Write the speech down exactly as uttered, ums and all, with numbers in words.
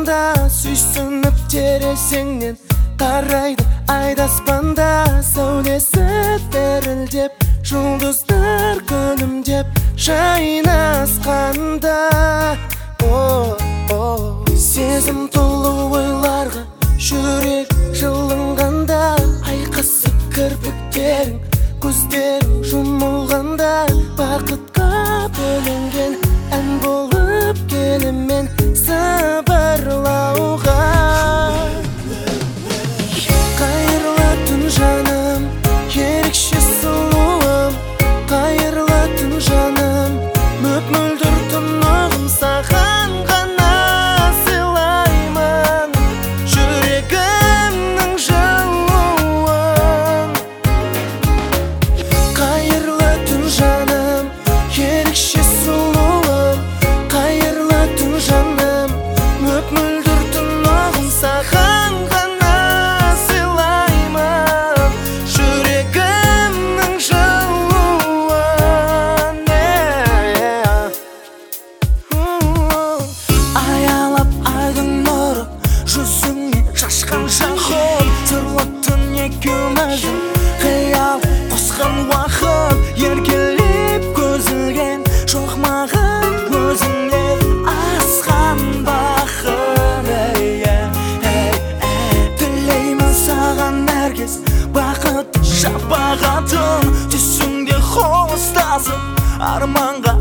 аспанда, сүйсініп терезеңнен қарайды айды аспанда, сәулесі дірілдеп, жұлдыздар күлімдеп жайнасқанда. О-о, сезім толы ойларға жүрек жылынғанда, айқасып кірпіктерің, көздерің жұмылғанда, бақытқа бөленген ән болып келемін сыбырлауға. Қайырлы түн жаным, ерекше сұлуым, қайырлы түн жаным, мөп-мөлдір тұнығым, саған ғана сыйлаймын жүрегімнің жылуын. Қайырлы түн жаным, ерекше сұлуым, қайырлы түн жаным, мөп-мөлдір тұнығым, саған ғана сыйлаймын жүрегімнің жылуын. Аялап айдың нұры жүзіңе шашқан жақын, сырлы түн екеуміздің қиял қосқан уақыт, еркелеп көзілген жоқ маған көзіңнен асқан бақыт. Тілеймін саған әркез бақыт шапағатын, түсіңде қол ұстасып арманға